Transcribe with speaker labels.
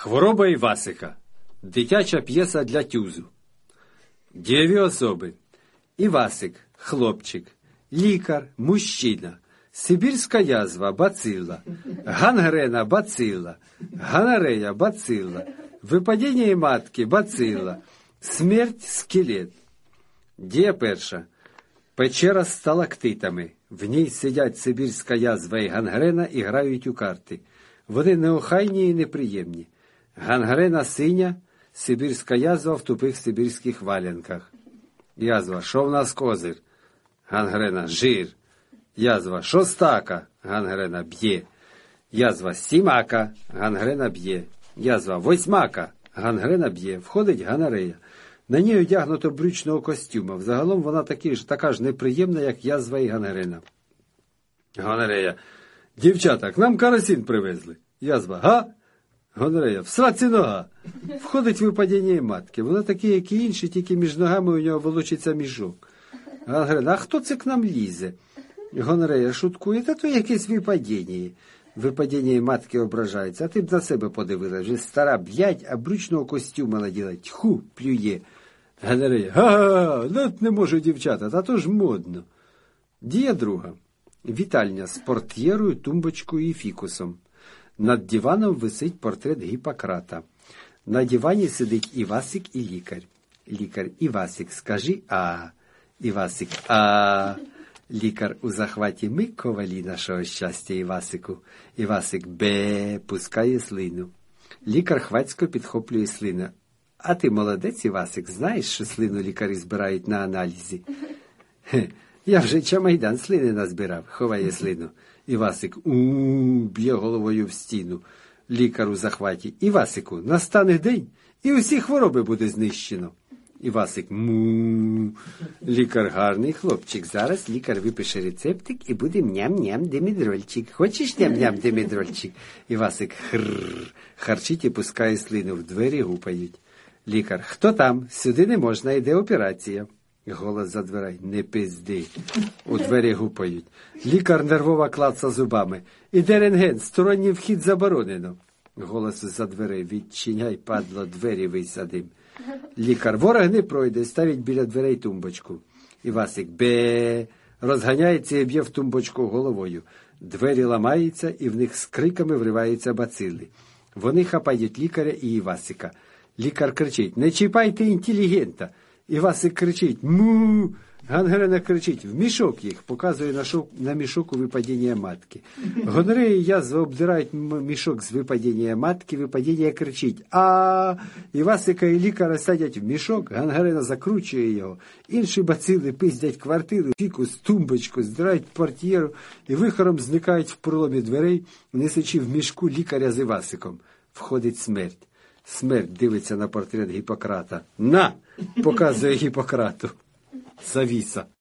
Speaker 1: Хвороба Івасика. Дитяча п'єса для тюзу. Дієві особи. Івасик – хлопчик. Лікар – мужчина. Сибірська язва – бацилла. Гангрена – бацилла. Гонорея – бацилла. Випадіння матки – бацилла. Смерть – скелет. Дія перша. Печера з сталактитами. В ній сидять сибірська язва і гангрена і грають у карти. Вони неохайні і неприємні. Гангрена синя, сибірська язва в тупих сибірських валянках. Язва, що в нас козир? Гангрена, жир. Язва, шостака? Гангрена, б'є. Язва, сімака? Гангрена б'є. Язва, восьмака? Гангрена б'є. Входить гонорея. На ній одягнуто брючного костюма. Взагалом вона така ж неприємна, як язва і гангрена. Гонорея, дівчата, к нам карасін привезли. Язва, га? Гонорея, в сраці нога. Входить випадіння матки. Вона такі, як і інші, тільки між ногами у нього волочиться мішок. Гангрена, а хто це к нам лізе? Гонорея шуткує, та то якесь випадіння. Випадіння матки ображається. А ти б на себе подивилась. Вже стара блядь, а брючного костюма наділа. Тьху, плює. Гонорея, га-га-га, ну не можу дівчата, та то ж модно. Дія друга. Вітальня з портьєрою, тумбочкою і фікусом. Над диваном висить портрет Гіппократа. На дивані сидить Івасик і лікар. Лікар, Івасик, скажи «а». Івасик, «а». Лікар у захваті, ми ковалі нашого щастя Івасику. Івасик, бе, пускає слину. Лікар хвацько підхоплює слину. А ти молодець, Івасик, знаєш, що слину лікарі збирають на аналізі? Хе, я вже чамайдан слини назбирав, ховає слину. Івасик, б'є головою в стіну. Лікар у захваті. Івасику, настане день, і усі хвороби буде знищено. Івасик, Лікар, гарний хлопчик. Зараз лікар випише рецептик і буде ням-ням димедрольчик. Хочеш ням-ням димедрольчик? Івасик, харчить і пускає слину. В двері гупають. Лікар, хто там? Сюди не можна, йде операція. Голос за дверей. Не пизди. У двері гупають. Лікар нервово клаца зубами. Іде рентген, сторонній вхід заборонено. Голос за дверей. Відчиняй, падло, двері висадим. Лікар, ворог не пройде, ставить біля дверей тумбочку. Івасик, бе, розганяється і б'є в тумбочку головою. Двері ламаються, і в них з криками вриваються бацили. Вони хапають лікаря і Івасика. Лікар кричить, не чіпайте інтелігента. Івасик кричить, му. Гангрена кричить, в мішок їх, показує на мішок у випадіння матки. Гонорея і язва обдирають мішок з випадіння матки, випадіння кричить, а. Івасика і лікаря садять в мішок, Гангрена закручує його. Інші бацили пиздять квартиру, фікус, тумбочку, здирають портьєру і вихором зникають в проломі дверей, несучи в мішку лікаря з Івасиком. Входить смерть. Смерть дивиться на портрет Гіппократа. На! Показує Гіппократу. Завіса.